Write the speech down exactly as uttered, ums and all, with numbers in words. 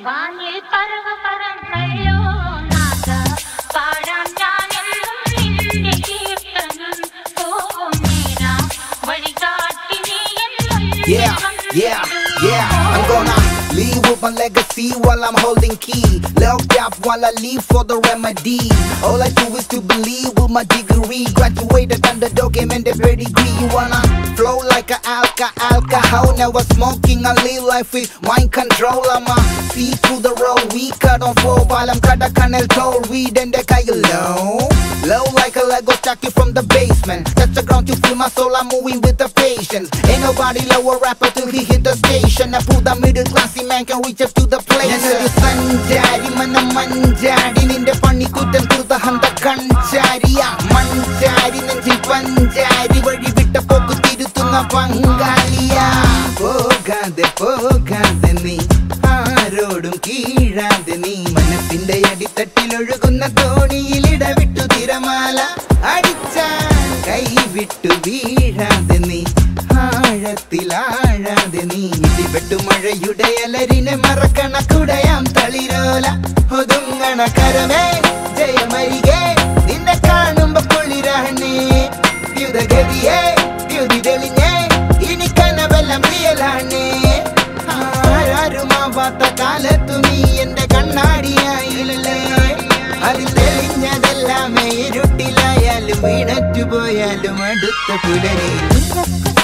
വാനിൽ പറവ പറന്നല്ലോ നാദ പാടാൻ ഞാനെന്നും നിന്റെ കീർത്തനം തോന്നേനാ വഴികാട്ടി നീ എന്നും Yeah, yeah, yeah, I'm gonna leave with my legacy while I'm holding key. Locked up while I leave for the remedy. All I do is to believe with my degree. Graduated under documented pedigree. You wanna flow like a alka alcohol. Never smoking, I live life with mind control. I'ma see through the road. We cut on four while I'm cut a canal toll. Weed and the kayo low. Low like a Lego stacking from the basement. Touch the ground to feel my soul, I'm moving with the patience. Ain't nobody lower rapper till he hit the station. I pull the middle classy man can reach up to the place. Yanadu sanjari mana manjari ninde panni kuttam thurtha handa kanchariya manjari nenji panjari vadi vitta pokku tiruthunna pangaliya pogade pogade nee ആരോടും കീഴാതെ നീ മനസ്സിന്റെ അടിത്തട്ടിൽ ഒഴുകുന്ന തോണിയിൽ ഇടവിട്ടു തിരമാല അടിച്ചാൽ കൈവിട്ടു വീഴാതെ നീ ആഴത്തിലാഴാതെ നീ ഇടിവെട്ടു മഴയുടെ അലരിനെ മറക്കണ കുടയാം തളിരോല ഒതുങ്ങണ കരമേ ജയമരികെ നിന്നെ കാണുമ്പോ കുളിരാണേ ദ്യുതഗതിയെ ദ്യുതി തെളിഞ്ഞേ ഇനി കനവെല്ലാം റിയലാണേ ആരുമാവാത്ത കാലത്തു നീ എന്റെ കണ്ണാടിയായില്ലേ അതിൽ തെളിഞ്ഞതെല്ലാമേ ഇരുട്ടിലായാലും വീണറ്റുപോയാലും അടുത്ത പുലരി